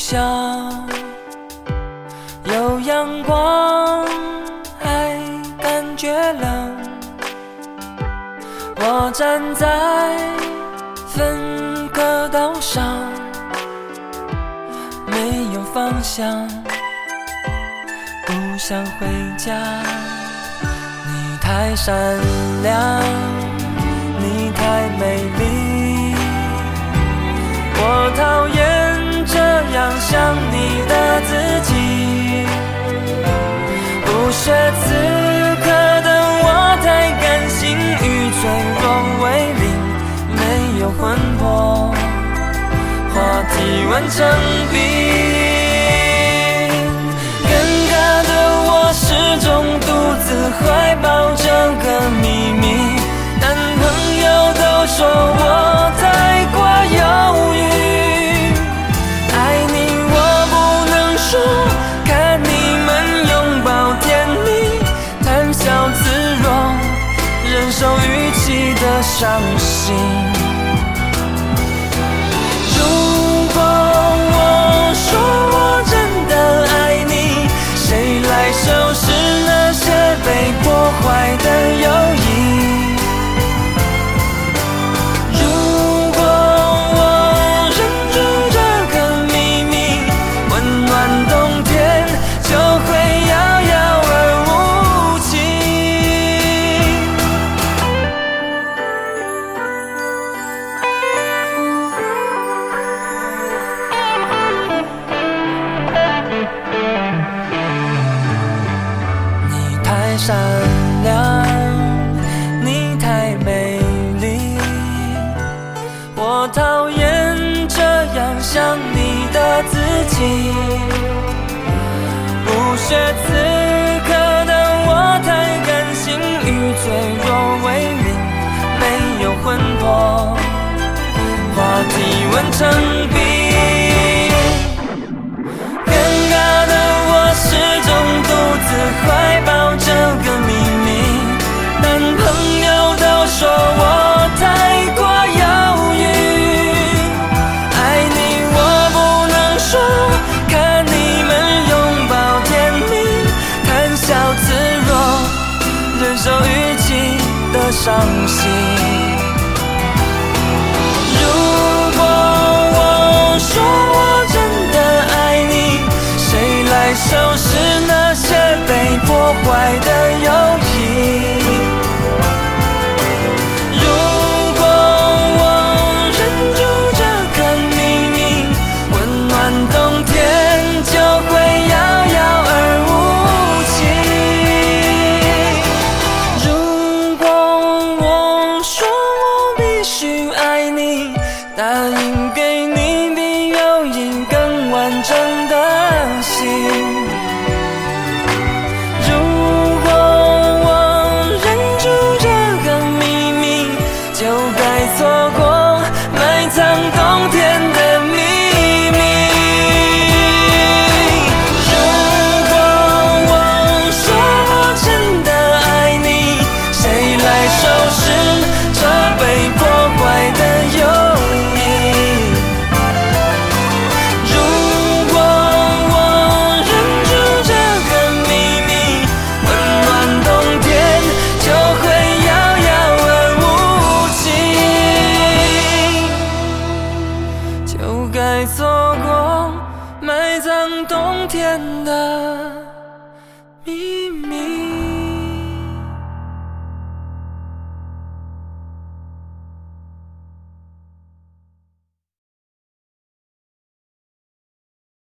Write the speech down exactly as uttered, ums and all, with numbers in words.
下，有阳光还感觉冷，我站在分隔岛上，没有方向，不想回家。你太善良，你太美丽，我讨厌这样想你的自己。不屑此刻的我太感性与脆弱为零，没有魂魄，话题完成冰。尴尬的我始终独自怀抱这个秘密，男朋友都说我太过犹豫，爱你我不能说，看你们拥抱甜蜜，谈笑自若，忍受语气的伤心。如果我说我真的爱你，谁来收拾那些被破坏的友谊？如果我忍住这个秘密，温暖冬天就会遥遥而无期。你太善良，你太美丽，我讨厌这样想你的自己。不屑此刻的我太感性与脆弱为零，没有魂魄，话题完成冰。尴尬的我始终独自怀抱这个秘密，男朋友都说我太过犹豫，爱你我不能说，看你们拥抱甜蜜，谈笑自若，忍受语气的伤心。如果我说我真的爱你，谁来收拾那些被破坏的友谊？如果我忍住这个秘密，温暖冬天就会遥遥而无期。如果我说我必须爱你，答应给你比友谊更完整的心。如果我忍住这个秘密，就该错过埋藏冬天的秘密。如果我说我真的爱你，谁来收拾这被破坏的友谊？如果我忍住这个秘密，温暖冬天就会遥遥而无期，就该错过埋葬冬天的